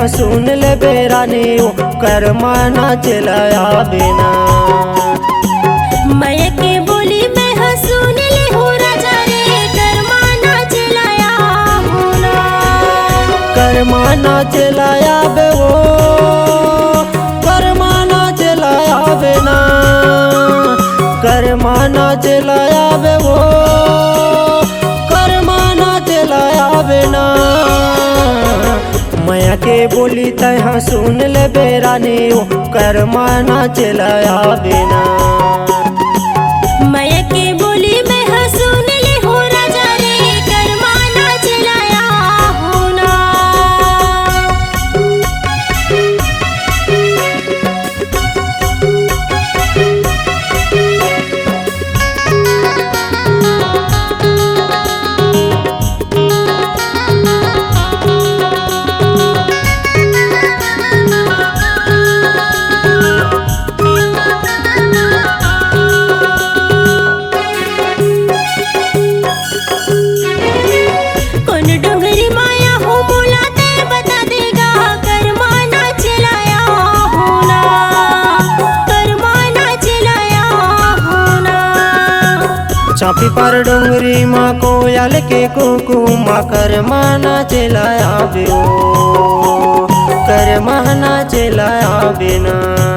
सुन ले बेरानी कर्मा ना चलाया बिना। मैं के बोली मैं सुन ले हो राजा रे कर्मा ना चलाया होना। कर्मा ना चलाया बे वो कर्मा ना चलाया बिना। कर्मा ना चलाया बे वो कर्मा ना चलाया बिना। मैया के बोली तहाँ सुन ले बेरानी कर्मा ना चलाया बिना। मैं के बोली मैं सुन ले हो राजा रे कर्मा ना चलाया होना। चापी पर डोंगरी माँ कोयल के कुकुमा कर्मा ना चलाया बिना। कर्मा ना चलाया बिना।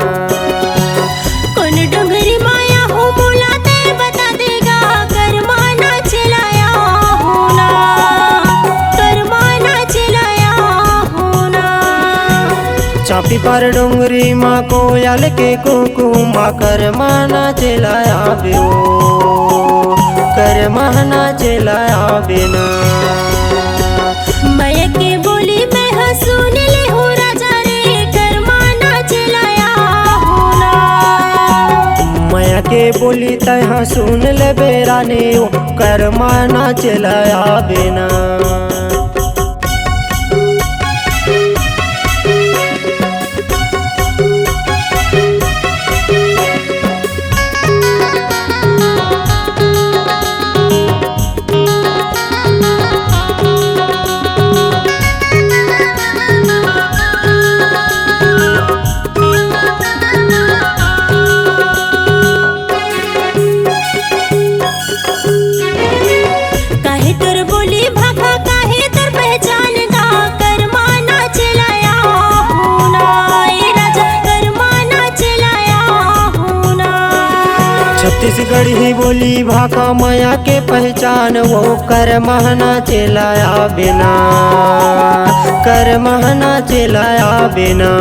कौन डोंगरी माया हो मोला ते बता देगा कर्मा ना चलाया होना। कर्मा ना चलाया होना। चापी पर डोंगरी माँ कोयल के कुकुमा कर्मा ना चलाया बिना। कर्मा ना चलाया बिना। मैं के बोली मैं सुन ले हो राजा रे कर्मा ना चलाया होना। मैया के बोली तहाँ सुन ले बेरानी कर्मा ना चलाया बिना। छत्तीसगढ़ ही बोली भाका माया के पहचान वो कर्मा ना चलाया बिना। कर्मा ना चलाया बिना।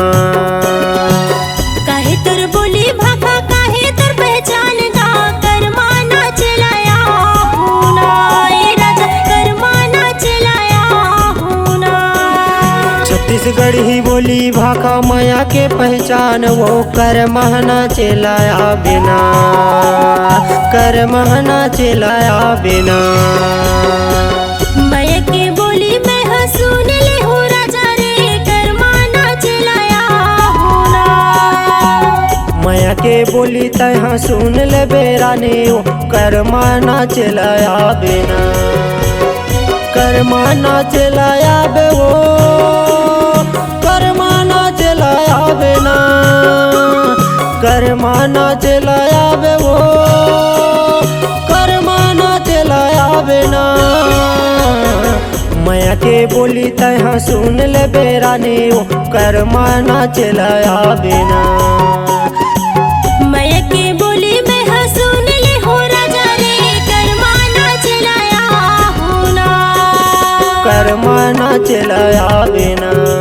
काहे तोर बोली भाका काहे तोर पहचान गा कर्मा ना चलाया होना। ए राजा कर्मा ना चलाया होना। छत्तीसगढ़ ही बोली भाका माया के पहचान वो कर्मा ना चलाया बिना। कर्मा ना चलाया बिना। मैं के बोली मैं सुन ले हो राजा रे कर्मा ना चलाया होना। मैया के बोली तहाँ सुन ले बेरानी कर्मा ना चलाया बिना। कर्मा ना चलाया बे वो कर्मा ना चलाया बिना। कर्मा ना चलाया बे वो कर्मा ना चलाया बिना। मैया के बोली तहाँ सुन ले बेरानी कर्मा ना चलाया बिना। मैं के बोली मैं सुन ले हो राजा रे कर्मा ना चलाया होना। कर्मा ना चलाया बिना।